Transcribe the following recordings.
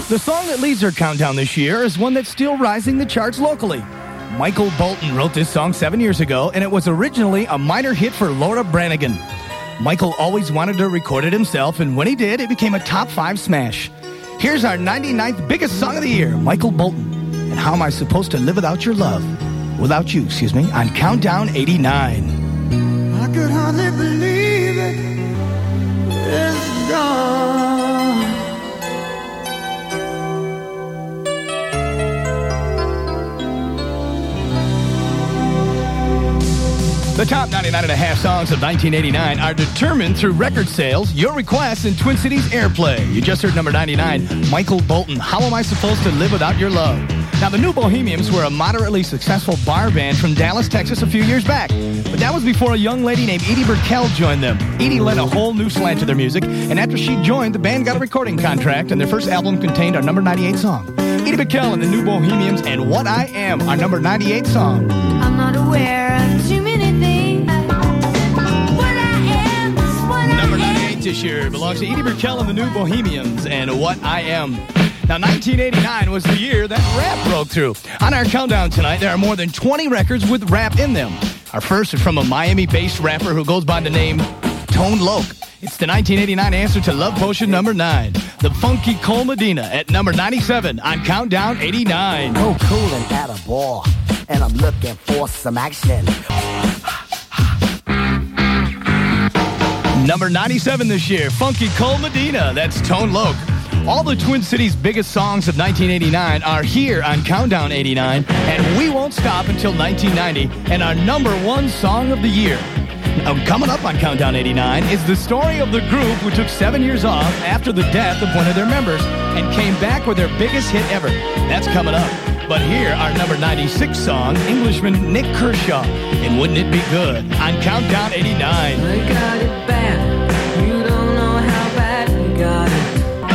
The song that leads our countdown this year is one that's still rising the charts locally. Michael Bolton wrote this song 7 years ago, and it was originally a minor hit for Laura Branigan. Michael always wanted to record it himself, and when he did, it became a top 5 smash. Here's our 99th biggest song of the year, Michael Bolton, and How Am I Supposed to Live Without You, on Countdown 89. I could hardly believe it's gone. The top 99.5 songs of 1989 are determined through record sales, your requests, and Twin Cities airplay. You just heard number 99, Michael Bolton, How Am I Supposed to Live Without Your Love? Now, the New Bohemians were a moderately successful bar band from Dallas, Texas a few years back. But that was before a young lady named Edie Brickell joined them. Edie led a whole new slant to their music, and after she joined, the band got a recording contract, and their first album contained our number 98 song. Edie Brickell and the New Bohemians and What I Am, our number 98 song. I'm not aware of too many things. What I am is what Number I am. 98 this year belongs to Edie Brickell and the New Bohemians and What I Am. Now, 1989 was the year that rap broke through. On our countdown tonight, there are more than 20 records with rap in them. Our first is from a Miami-based rapper who goes by the name Tone Loc. It's the 1989 answer to Love Potion number 9. The Funky Cole Medina at number 97 on Countdown 89. Oh, cool and at a ball, and I'm looking for some action. Number 97 this year, Funky Cole Medina. That's Tone Loc. All the Twin Cities' biggest songs of 1989 are here on Countdown 89, and we won't stop until 1990 and our number 1 song of the year. Now, coming up on Countdown 89 is the story of the group who took 7 years off after the death of one of their members and came back with their biggest hit ever. That's coming up. But here, our number 96 song, Englishman Nick Kershaw, and Wouldn't It Be Good on Countdown 89. I got it bad. You don't know how bad we got it.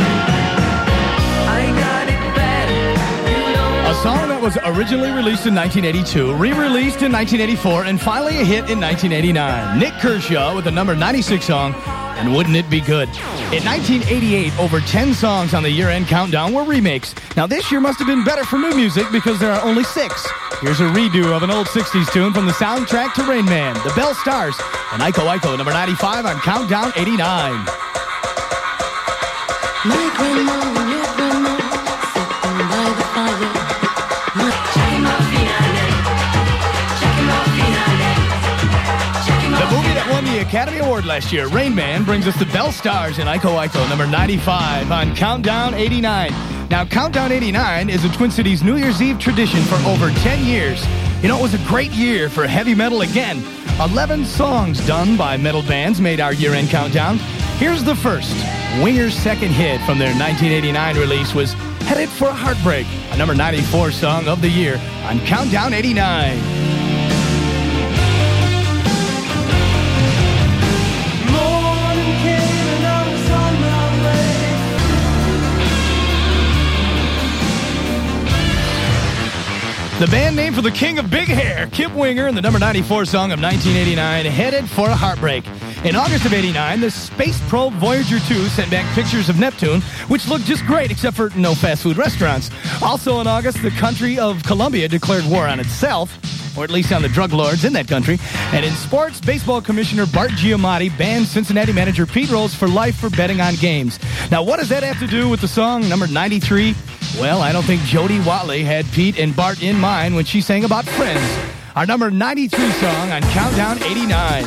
I got it bad. You don't know. A song that was originally released in 1982, re-released in 1984, and finally a hit in 1989. Nick Kershaw with the number 96 song, and Wouldn't It Be Good? In 1988, over 10 songs on the year-end countdown were remakes. Now, this year must have been better for new music because there are only 6. Here's a redo of an old 60s tune from the soundtrack to Rain Man, The Bell Stars, and Iko Iko, number 95 on Countdown 89. My grandma, your grandma, sitting by the fire. The movie that won the Academy Award last year, Rain Man, brings us The Bell Stars and Iko Iko, number 95 on Countdown 89. Now, Countdown 89 is a Twin Cities New Year's Eve tradition for over 10 years. You know, it was a great year for heavy metal again. 11 songs done by metal bands made our year-end countdown. Here's the first. Winger's second hit from their 1989 release was Headed for a Heartbreak, a number 94 song of the year on Countdown 89. The band name for the king of big hair, Kip Winger, and the number 94 song of 1989, Headed for a Heartbreak. In August of 89, the space probe Voyager 2 sent back pictures of Neptune, which looked just great except for no fast food restaurants. Also in August, the country of Colombia declared war on itself, or at least on the drug lords in that country. And in sports, baseball commissioner Bart Giamatti banned Cincinnati manager Pete Rose for life for betting on games. Now, what does that have to do with the song number 93? Well, I don't think Jody Watley had Pete and Bart in mind when she sang about friends. Our number 93 song on Countdown 89.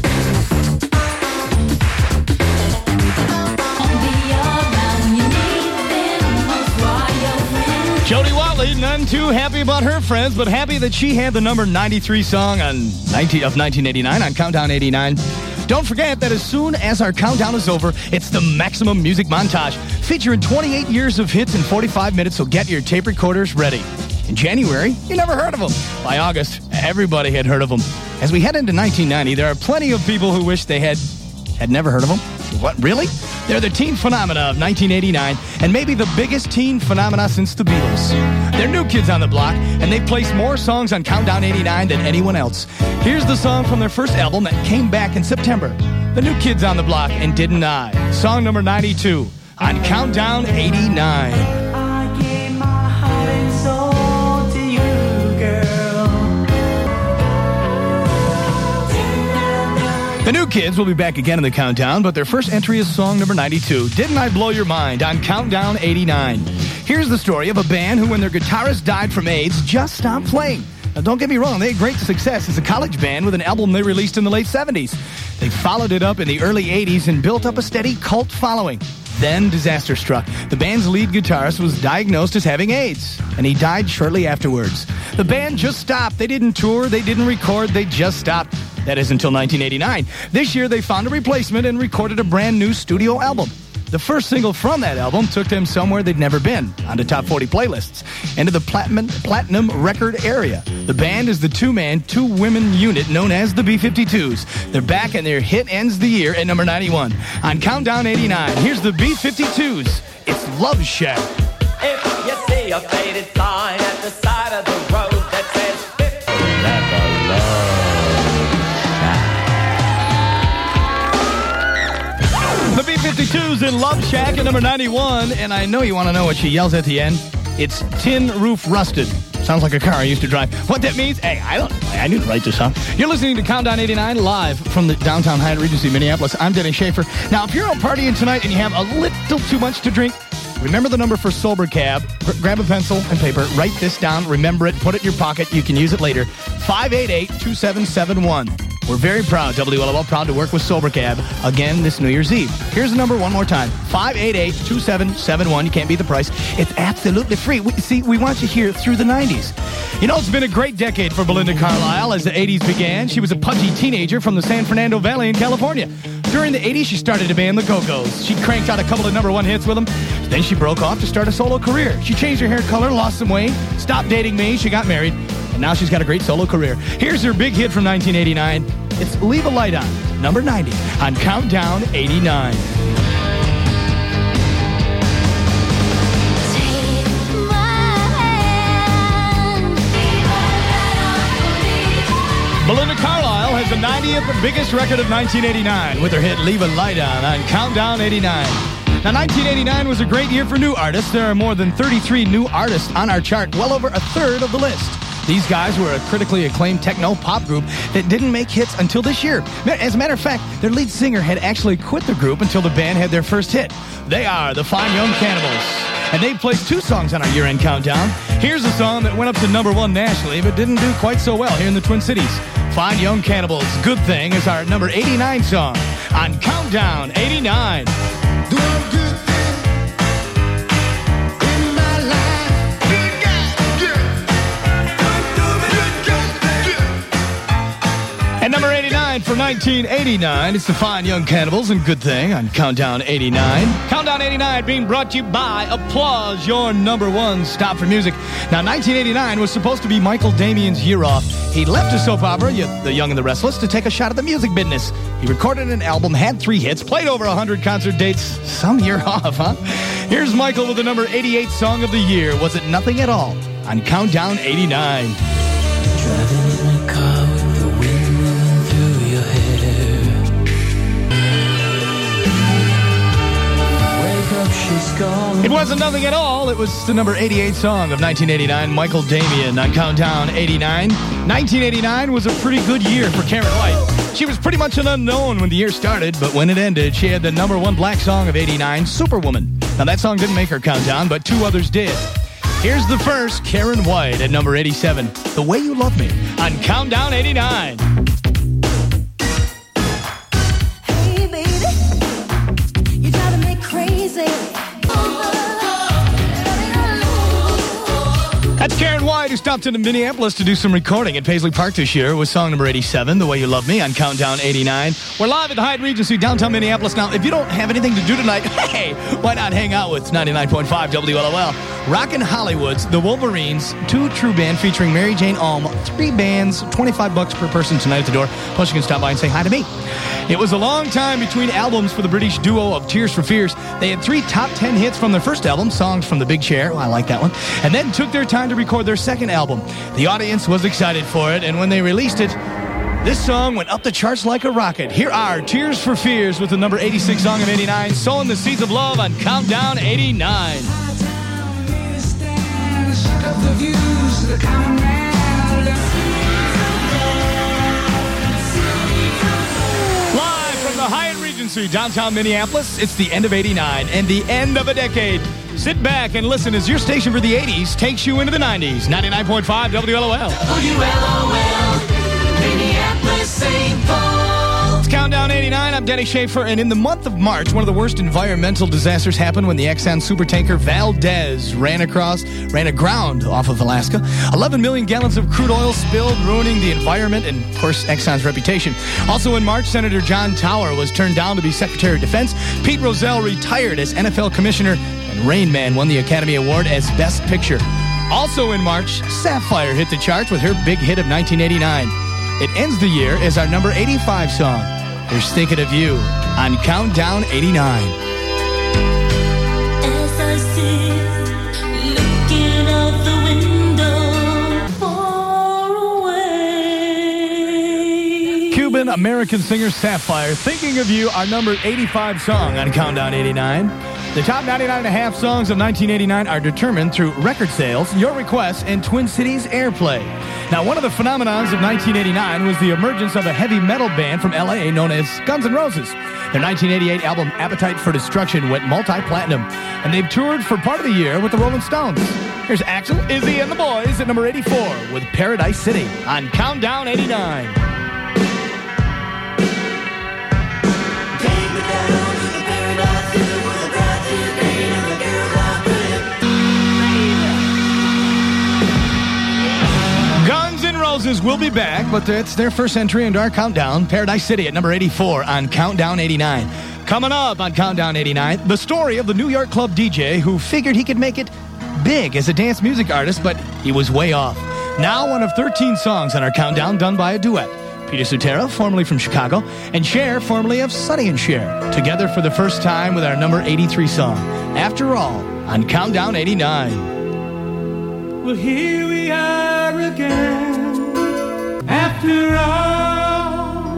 Jody Watley, none too happy about her friends, but happy that she had the number 93 song of 1989 on Countdown 89. Don't forget that as soon as our countdown is over, it's the Maximum Music Montage, featuring 28 years of hits in 45 minutes, so get your tape recorders ready. In January, you never heard of them. By August, everybody had heard of them. As we head into 1990, there are plenty of people who wish they had never heard of them. What, really? They're the teen phenomena of 1989, and maybe the biggest teen phenomena since the Beatles. They're new kids on the block, and they've placed more songs on Countdown 89 than anyone else. Here's the song from their first album that came back in September. The New Kids on the Block and Didn't I? Song number 92 on Countdown 89. The New Kids will be back again in the countdown, but their first entry is song number 92, Didn't I Blow Your Mind, on Countdown 89. Here's the story of a band who, when their guitarist died from AIDS, just stopped playing. Now, don't get me wrong, they had great success as a college band with an album they released in the late 70s. They followed it up in the early 80s and built up a steady cult following. Then disaster struck. The band's lead guitarist was diagnosed as having AIDS, and he died shortly afterwards. The band just stopped. They didn't tour, they didn't record, they just stopped. That is until 1989. This year, they found a replacement and recorded a brand new studio album. The first single from that album took them somewhere they'd never been, onto top 40 playlists, into the platinum record area. The band is the two-man, two-women unit known as the B-52s. They're back, and their hit ends the year at number 91. On Countdown 89, here's the B-52s. It's Love Shack. If you see a faded sign at the side of the road that says 50, never love. The B-52s in Love Shack at number 91, and I know you want to know what she yells at the end. It's Tin Roof Rusted. Sounds like a car I used to drive. What that means? Hey, I didn't write this song. You're listening to Countdown 89 live from the downtown Hyatt Regency, Minneapolis. I'm Dennis Schaefer. Now, if you're out partying tonight and you have a little too much to drink, remember the number for Sober Cab. Grab a pencil and paper. Write this down. Remember it. Put it in your pocket. You can use it later. 588-2771. We're very proud, WLOL, proud to work with Sober Cab again this New Year's Eve. Here's the number one more time. 588-2771. You can't beat the price. It's absolutely free. We want you here through the 90s. You know, it's been a great decade for Belinda Carlisle as the 80s began. She was a pudgy teenager from the San Fernando Valley in California. During the 80s, she started a band, the Go-Go's. She cranked out a couple of number one hits with them. Then she broke off to start a solo career. She changed her hair color, lost some weight, stopped dating me, she got married, and now she's got a great solo career. Here's her big hit from 1989. It's Leave a Light On, number 90, on Countdown 89. Belinda Carlisle has the 90th biggest record of 1989 with her hit Leave a Light On Countdown 89. Now, 1989 was a great year for new artists. There are more than 33 new artists on our chart, well over a third of the list. These guys were a critically acclaimed techno-pop group that didn't make hits until this year. As a matter of fact, their lead singer had actually quit the group until the band had their first hit. They are the Fine Young Cannibals, and they placed two songs on our year-end countdown. Here's a song that went up to number one nationally, but didn't do quite so well here in the Twin Cities. Fine Young Cannibals, Good Thing, is our number 89 song on Countdown 89. And number 89 for 1989, it's the Fine Young Cannibals and Good Thing on Countdown 89. Countdown 89 being brought to you by Applause, your number one stop for music. Now, 1989 was supposed to be Michael Damian's year off. He left a soap opera, The Young and the Restless, to take a shot at the music business. He recorded an album, had 3 hits, played over 100 concert dates. Some year off, huh? Here's Michael with the number 88 song of the year, Was It Nothing at All, on Countdown 89. Driving in a car with the wind moving through your hair. Wake up, she's gone. It wasn't nothing at all. It was the number 88 song of 1989, Michael Damian on Countdown 89. 1989 was a pretty good year for Karen White. She was pretty much an unknown when the year started, but when it ended, she had the number one black song of 89, Superwoman. Now, that song didn't make her countdown, but 2 others did. Here's the first, Karen White at number 87, The Way You Love Me on Countdown 89. Hey, baby, you drive me crazy. That's Karen White, who stopped into Minneapolis to do some recording at Paisley Park this year with song number 87, The Way You Love Me on Countdown 89. We're live at the Hyatt Regency, downtown Minneapolis. Now, if you don't have anything to do tonight, hey, why not hang out with 99.5 WLOL? Rockin' Hollywood's The Wolverines, 2 true band featuring Mary Jane Ulm, 3 bands, $25 per person tonight at the door. Plus, you can stop by and say hi to me. It was a long time between albums for the British duo of Tears for Fears. They had 3 top 10 hits from their first album, songs from The Big Chair, I like that one, and then took their time to record their second album. The audience was excited for it, and when they released it, this song went up the charts like a rocket. Here are Tears for Fears with the number 86 song of 89, Sowing the Seeds of Love on Countdown 89. Hyatt Regency, downtown Minneapolis. It's the end of 89 and the end of a decade. Sit back and listen as your station for the 80s takes you into the 90s. 99.5 WLOL. WLOL, Minneapolis, St. Paul. It's Countdown 89. I'm Denny Schaefer, and in the month of March, one of the worst environmental disasters happened when the Exxon supertanker Valdez ran aground off of Alaska. 11 million gallons of crude oil spilled, ruining the environment and, of course, Exxon's reputation. Also in March, Senator John Tower was turned down to be Secretary of Defense. Pete Rozelle retired as NFL Commissioner, and Rain Man won the Academy Award as Best Picture. Also in March, Sapphire hit the charts with her big hit of 1989. It ends the year as our number 85 song. Here's Thinking of You on Countdown 89. As I sit looking out the window far away. Cuban American singer Sapphire, Thinking of You, our number 85 song on Countdown 89. The top 99.5 songs of 1989 are determined through record sales, your requests, and Twin Cities airplay. Now, one of the phenomenons of 1989 was the emergence of a heavy metal band from L.A. known as Guns N' Roses. Their 1988 album Appetite for Destruction went multi-platinum, and they've toured for part of the year with the Rolling Stones. Here's Axl, Izzy, and the Boys at number 84 with Paradise City on Countdown 89. Will be back, but it's their first entry into our countdown. Paradise City at number 84 on Countdown 89. Coming up on Countdown 89, the story of the New York club DJ who figured he could make it big as a dance music artist, but he was way off. Now one of 13 songs on our countdown done by a duet. Peter Cetera, formerly from Chicago, and Cher, formerly of Sonny and Cher, together for the first time with our number 83 song, After All, on Countdown 89. Well, here we are again. After all,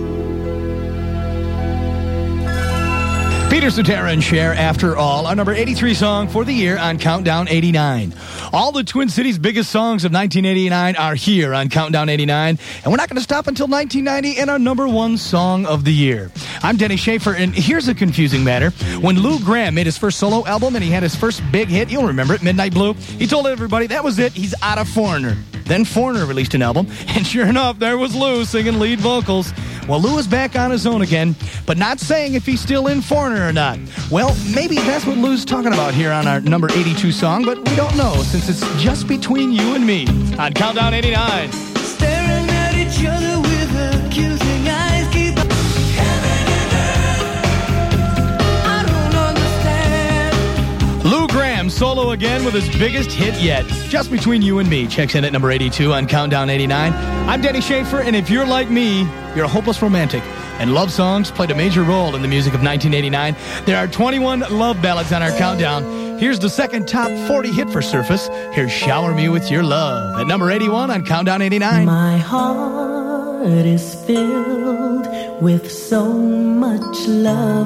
Peter Cetera and Cher, After All, our number 83 song for the year on Countdown 89. All the Twin Cities' biggest songs of 1989 are here on Countdown 89, and we're not going to stop until 1990 and our number one song of the year. I'm Denny Schaefer, and here's a confusing matter. When Lou Gramm made his first solo album and he had his first big hit, you'll remember it, Midnight Blue, he told everybody that was it, he's out of Foreigner. Then Foreigner released an album, and sure enough, there was Lou singing lead vocals. Well, Lou is back on his own again, but not saying if he's still in Foreigner or not. Well, maybe that's what Lou's talking about here on our number 82 song, but we don't know since it's just between you and me on Countdown 89. staring at each other with accusing eyes, keep heaven and earth. I don't understand. Lou Gramm solo again with his biggest hit yet. Just Between You and Me checks in at number 82 on Countdown 89. I'm Denny Schaefer, and if you're like me, you're a hopeless romantic, and love songs played a major role in the music of 1989. There are 21 love ballads on our countdown. Here's the second top 40 hit for Surface. Here's Shower Me With Your Love at number 81 on Countdown 89. My heart is filled with so much love.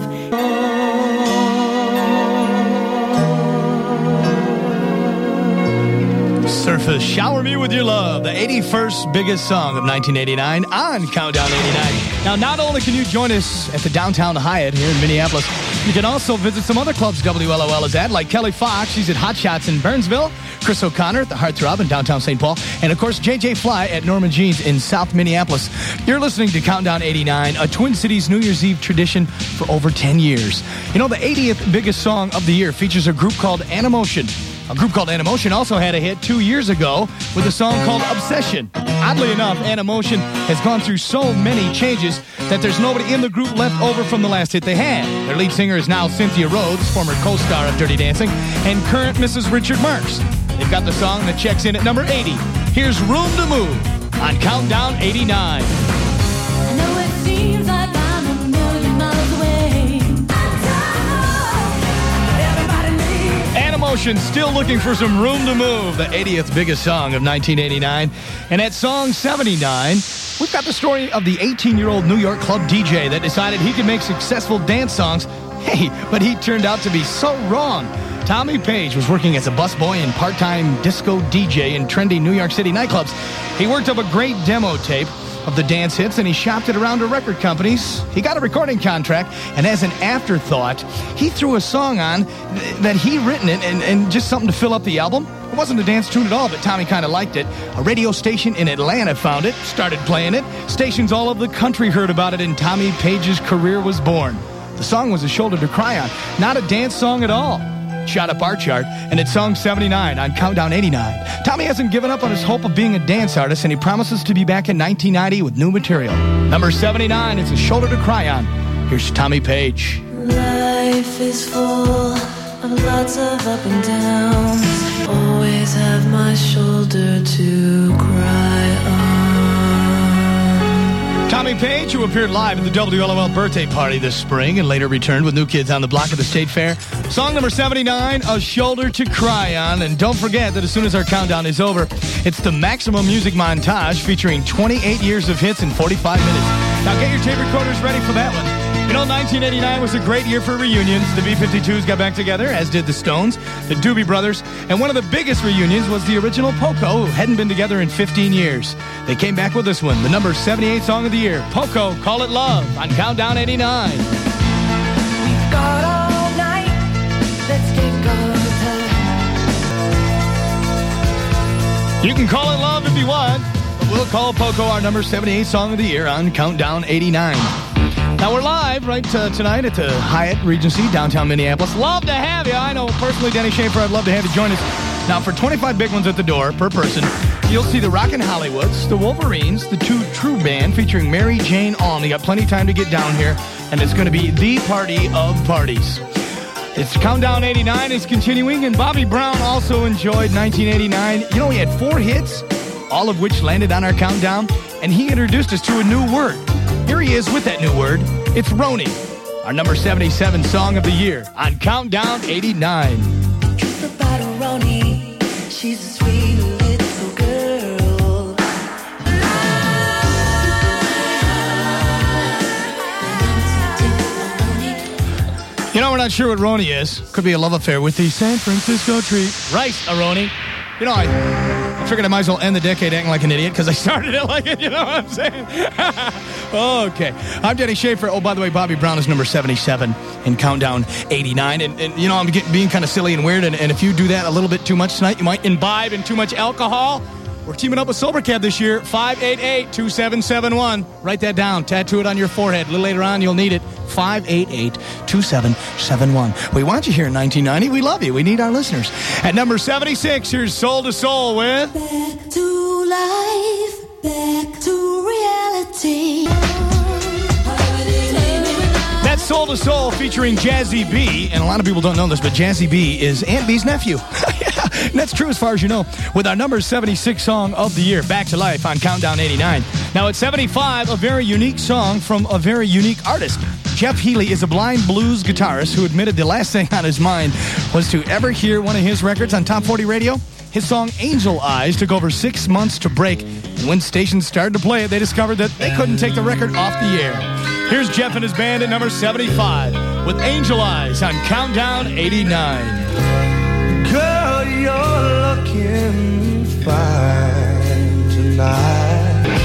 Surface, Shower Me With Your Love, the 81st biggest song of 1989 on Countdown 89. Now, not only can you join us at the Downtown Hyatt here in Minneapolis, you can also visit some other clubs WLOL is at, like Kelly Fox, she's at Hot Shots in Burnsville, Chris O'Connor at the Heartthrob in downtown St. Paul, and of course, JJ Fly at Norman Jeans in South Minneapolis. You're listening to Countdown 89, a Twin Cities New Year's Eve tradition for over 10 years. You know, the 80th biggest song of the year features a group called Animotion. A group called Animotion also had a hit 2 years ago with a song called Obsession. Oddly enough, Animotion has gone through so many changes that there's nobody in the group left over from the last hit they had. Their lead singer is now Cynthia Rhodes, former co-star of Dirty Dancing, and current Mrs. Richard Marx. They've got the song that checks in at number 80. Here's Room to Move on Countdown 89. I know it seems like I'm a million miles away. Everybody needs Animotion still looking for some room to move, the 80th biggest song of 1989. And at song 79, we've got the story of the 18-year-old New York club DJ that decided he could make successful dance songs. Hey, but he turned out to be so wrong. Tommy Page was working as a busboy and part-time disco DJ in trendy New York City nightclubs. He worked up a great demo tape, of the dance hits, and he shopped it around to record companies. He got a recording contract, and as an afterthought, he threw a song on that he written it and just something to fill up the album. It wasn't a dance tune at all, but Tommy kind of liked it. A radio station in Atlanta found it, started playing it. Stations all over the country heard about it, and Tommy Page's career was born. The song was A Shoulder to Cry On, not a dance song at all. Shot up our chart, and it's song 79 on Countdown 89. Tommy hasn't given up on his hope of being a dance artist, and he promises to be back in 1990 with new material. Number 79 is A Shoulder to Cry On. Here's Tommy Page. Life is full of lots of up and downs. Always have my shoulder to cry on. Tommy Page, who appeared live at the WLOL birthday party this spring and later returned with New Kids on the Block at the State Fair. Song number 79, A Shoulder to Cry On. And don't forget that as soon as our countdown is over, it's the Maximum Music Montage featuring 28 years of hits in 45 minutes. Now get your tape recorders ready for that one. You know, 1989 was a great year for reunions. The B-52s got back together, as did the Stones, the Doobie Brothers, and one of the biggest reunions was the original Poco, who hadn't been together in 15 years. They came back with this one, the number 78 song of the year, Poco, Call It Love, on Countdown 89. We've got all night. Let's take our time. You can call it love if you want, but we'll call Poco our number 78 song of the year on Countdown 89. Now, we're live right tonight at the Hyatt Regency, downtown Minneapolis. Love to have you. I know, personally, Denny Schaefer, I'd love to have you join us. Now, for 25 big ones at the door per person, you'll see the Rockin' Hollywoods, the Wolverines, the Two True Band featuring Mary Jane Alm. You got plenty of time to get down here, and it's going to be the party of parties. It's Countdown 89 is continuing, and Bobby Brown also enjoyed 1989. You know, he had 4 hits, all of which landed on our countdown, and he introduced us to a new word. Here he is with that new word. It's Roni, our number 77 song of the year on Countdown 89. Truth about a Roni, she's a sweet little girl. You know, we're not sure what Roni is. Could be a love affair with the San Francisco treat. Right, a Roni. You know, I figured I might as well end the decade acting like an idiot because I started it like it, you know what I'm saying? Okay. I'm Denny Schaefer. Oh, by the way, Bobby Brown is number 77 in Countdown 89. And you know, I'm being kind of silly and weird, and if you do that a little bit too much tonight, you might imbibe in too much alcohol. We're teaming up with SoberCab this year, 588-2771. Write that down. Tattoo it on your forehead. A little later on, you'll need it. 588-2771. We want you here in 1990. We love you. We need our listeners. At number 76, here's Soul to Soul with... Back to life, back to reality. That's Soul to Soul featuring Jazzy B. And a lot of people don't know this, but Jazzy B is Aunt B's nephew. And that's true as far as you know. With our number 76 song of the year, Back to Life on Countdown 89. Now at 75, a very unique song from a very unique artist. Jeff Healey is a blind blues guitarist who admitted the last thing on his mind was to ever hear one of his records on Top 40 radio. His song Angel Eyes took over 6 months to break, and when stations started to play it, they discovered that they couldn't take the record off the air. Here's Jeff and his band at number 75 with Angel Eyes on Countdown 89. Girl, you're looking fine tonight.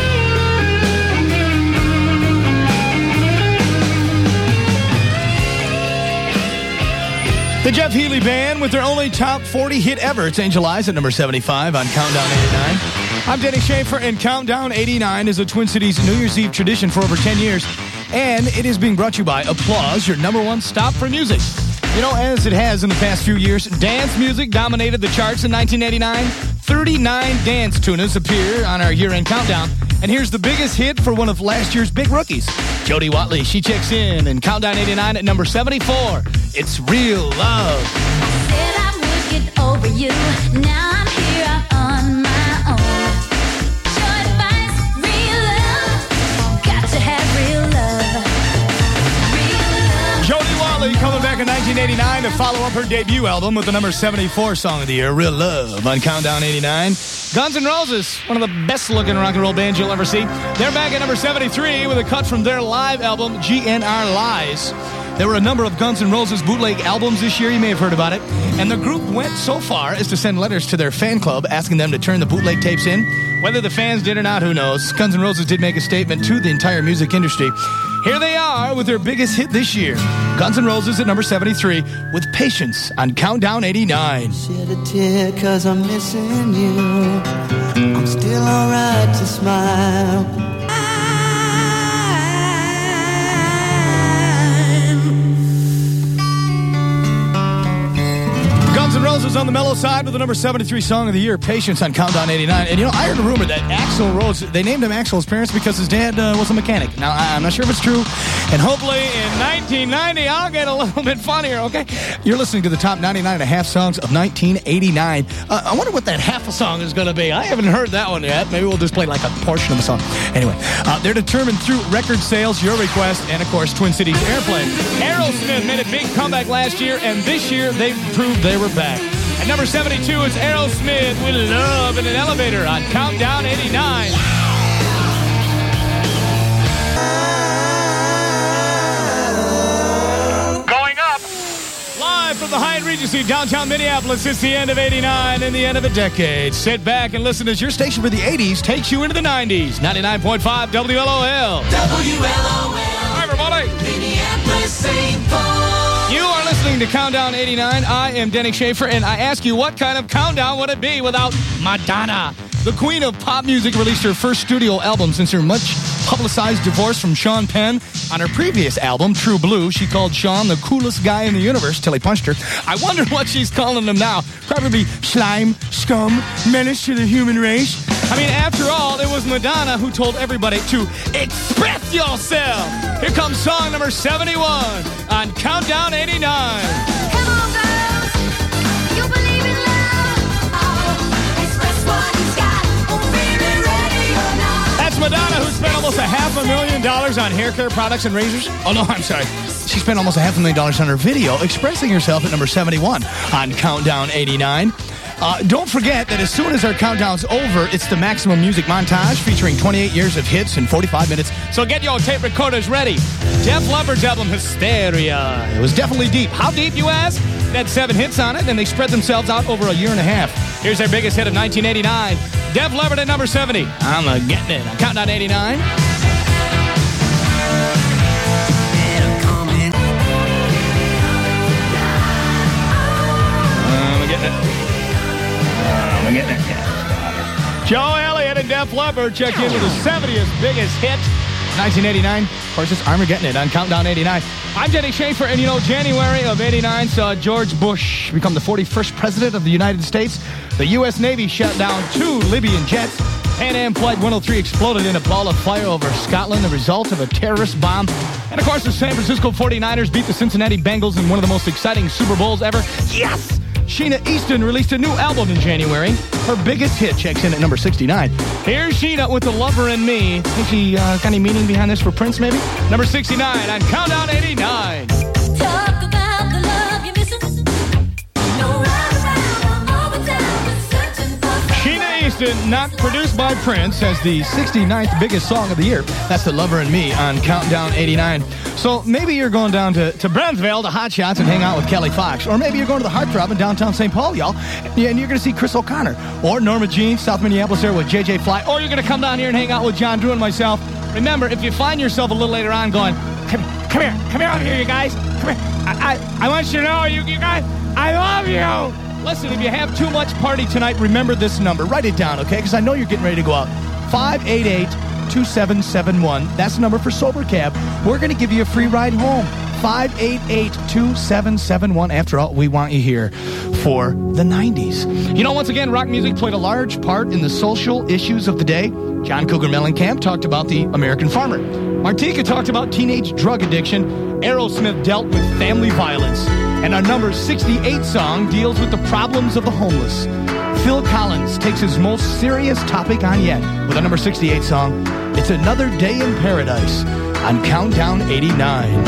The Jeff Healey Band with their only top 40 hit ever. It's Angel Eyes at number 75 on Countdown 89. I'm Denny Schaefer, and Countdown 89 is a Twin Cities New Year's Eve tradition for over 10 years. And it is being brought to you by Applause, your number one stop for music. You know, as it has in the past few years, dance music dominated the charts in 1989. 39 dance tunas appear on our year-end countdown. And here's the biggest hit for one of last year's big rookies. Jody Watley, she checks in Countdown 89 at number 74. It's Real Love. I said I would get over you. Now I'm here on my own. Your advice, real love. Got to have real love. Real love. Jody Watley coming back in 1989 to follow up her debut album with the number 74 song of the year, Real Love, on Countdown 89. Guns N' Roses, one of the best-looking rock and roll bands you'll ever see. They're back at number 73 with a cut from their live album, GNR Lies. There were a number of Guns N' Roses bootleg albums this year. You may have heard about it. And the group went so far as to send letters to their fan club asking them to turn the bootleg tapes in. Whether the fans did or not, who knows? Guns N' Roses did make a statement to the entire music industry. Here they are with their biggest hit this year. Guns N' Roses at number 73 with Patience on Countdown 89. Shed a tear 'cause I'm missing you. I'm still alright to smile. Guns N' Roses on the mellow side with the number 73 song of the year, Patience on Countdown 89. And you know, I heard a rumor that Axl Rose, they named him Axl's parents because his dad was a mechanic. Now, I'm not sure if it's true. And hopefully in 1990, I'll get a little bit funnier, okay? You're listening to the top 99 and a half songs of 1989. I wonder what that half a song is going to be. I haven't heard that one yet. Maybe we'll just play like a portion of the song. Anyway, they're determined through record sales, your request, and of course, Twin Cities Airplane. Aerosmith made a big comeback last year, and this year they proved they were back. At number 72 is Aerosmith with Love in an Elevator on Countdown 89. Going up, live from the Hyatt Regency, downtown Minneapolis. It's the end of 89 and the end of a decade. Sit back and listen as your station for the 80s takes you into the 90s. 99.5 WLOL. WLOL. Hi, everybody. Minneapolis, St. Paul. You are listening to Countdown 89. I am Denny Schaefer, and I ask you, what kind of countdown would it be without Madonna? The queen of pop music released her first studio album since her much-publicized divorce from Sean Penn. On her previous album, True Blue, she called Sean the coolest guy in the universe till he punched her. I wonder what she's calling him now. Probably slime, scum, menace to the human race. I mean, after all, it was Madonna who told everybody to express yourself. Here comes song number 71 on Countdown 89. Come on, girls, you believe in love. Oh, express what he's got. Oh, baby, ready or not. That's Madonna, who spent almost $500,000 on hair care products and razors. Oh, no, I'm sorry. She spent almost $500,000 on her video expressing herself at number 71 on Countdown 89. Don't forget that as soon as our countdown's over, it's the Maximum Music Montage featuring 28 years of hits in 45 minutes. So get your tape recorders ready. Def Leppard's album, Hysteria. It was definitely deep. How deep, you ask? It had 7 hits on it, and they spread themselves out over a year and a half. Here's their biggest hit of 1989. Def Leppard at number 70. I'm getting it on Countdown 89. Joe Elliott and Def Leppard check in with the 70th biggest hit, 1989. Of course, it's Armageddon It on Countdown 89. I'm Denny Schaefer, and you know, January of 89 saw George Bush become the 41st president of the United States. The U.S. Navy shut down 2 Libyan jets. Pan Am Flight 103 exploded in a ball of fire over Scotland, the result of a terrorist bomb. And of course, the San Francisco 49ers beat the Cincinnati Bengals in one of the most exciting Super Bowls ever. Yes! Sheena Easton released a new album in January. Her biggest hit checks in at number 69. Here's Sheena with The Lover in Me. Think she got any meaning behind this for Prince, maybe? Number 69 on Countdown 89. Talk about the love you're missing. No right around, I'm over down, searching for Sheena Easton, not produced by Prince, as the 69th biggest song of the year. That's The Lover in Me on Countdown 89. So maybe you're going down to Brentsville to Hot Shots and hang out with Kelly Fox. Or maybe you're going to the Heartthrob in downtown St. Paul, y'all, and you're going to see Chris O'Connor. Or Norma Jean, South Minneapolis there with JJ Fly. Or you're going to come down here and hang out with John Drew and myself. Remember, if you find yourself a little later on going, come here over here, you guys. Come here. I want you to know, you guys, I love you. Listen, if you have too much party tonight, remember this number. Write it down, okay? Because I know you're getting ready to go out. 588-2771. That's the number for Sober Cab. We're going to give you a free ride home. 588-2771. After all, we want you here for the 90s. You know, once again, rock music played a large part in the social issues of the day. John Cougar Mellencamp talked about the American farmer. Martika talked about teenage drug addiction. Aerosmith dealt with family violence. And our number 68 song deals with the problems of the homeless. Phil Collins takes his most serious topic on yet with our number 68 song, It's Another Day in Paradise on Countdown 89.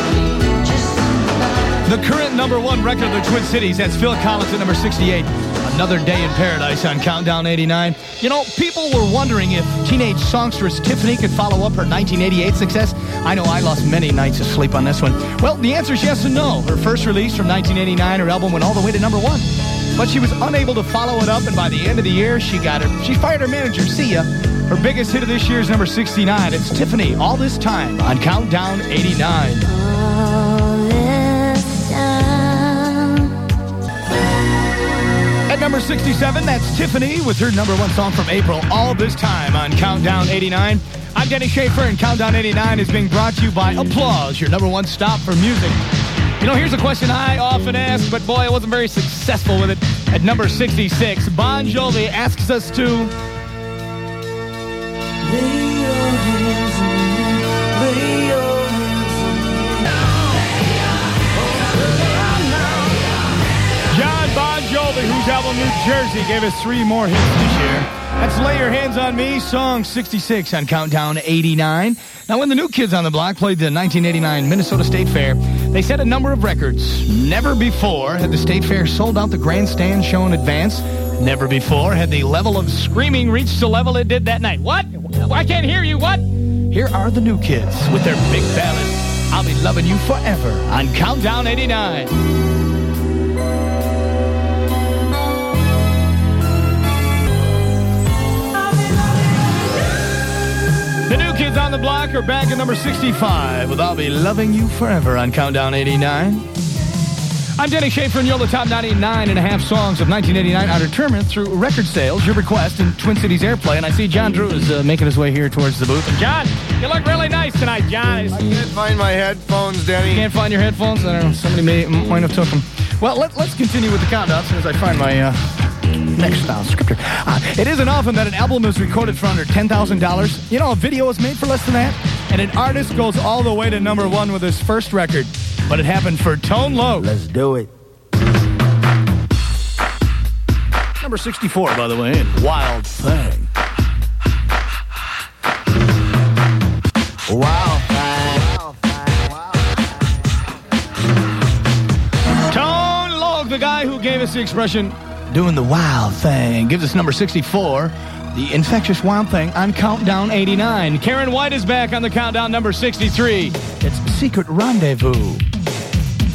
The current number 1 record of the Twin Cities, that's Phil Collins at number 68. Another Day in Paradise on Countdown 89. You know, people were wondering if teenage songstress Tiffany could follow up her 1988 success. I know I lost many nights of sleep on this one. Well, the answer is yes and no. Her first release from 1989, her album went all the way to number 1. But she was unable to follow it up, and by the end of the year, she fired her manager, See Ya. Her biggest hit of this year is number 69. It's Tiffany, All This Time on Countdown 89. At number 67, that's Tiffany with her number 1 song from April, All This Time on Countdown 89. I'm Denny Schaefer, and Countdown 89 is being brought to you by Applause, your number 1 stop for music. You know, here's a question I often ask, but boy, I wasn't very successful with it. At number 66, Bon Jovi asks us to... Lay your hands on me, lay your hands on me. John Bon Jovi, whose album New Jersey gave us 3 more hits this year. That's Lay Your Hands on Me, song 66 on Countdown 89. Now, when the New Kids on the Block played the 1989 Minnesota State Fair, they set a number of records. Never before had the State Fair sold out the grandstand show in advance. Never before had the level of screaming reached the level it did that night. What? I can't hear you. What? Here are the New Kids with their big ballad, I'll Be Loving You Forever on Countdown 89. The New Kids on the Block are back at number 65 with I'll Be Loving You Forever on Countdown 89. I'm Denny Schaefer, and you're the top 99 and a half songs of 1989 are determined through record sales, your request, and Twin Cities Airplay. And I see John Drew is making his way here towards the booth. And John, you look really nice tonight, John. I can't find my headphones, Denny. You can't find your headphones? I don't know. Somebody might have took them. Well, let's continue with the countdown as soon as I find my next scripture. It isn't often that an album is recorded for under $10,000. You know, a video is made for less than that. And an artist goes all the way to number 1 with his first record. But it happened for Tone Loc. Let's do it. Number 64, by the way, Wild Thing. Wild thing. Tone Loc, the guy who gave us the expression, doing the wild thing, gives us number 64, the infectious wild thing on Countdown 89. Karen White is back on the countdown, number 63. It's Secret Rendezvous.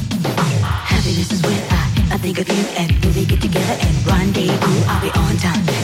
Happiness is when I think of you, and when we get together and rendezvous, I'll be on time.